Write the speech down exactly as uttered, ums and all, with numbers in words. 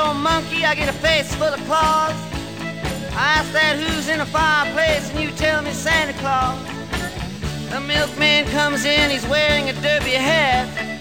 on monkey, I get a face full of claws. I ask that who's in the fireplace, and you tell me Santa Claus. The milkman comes in, he's wearing a derby hat.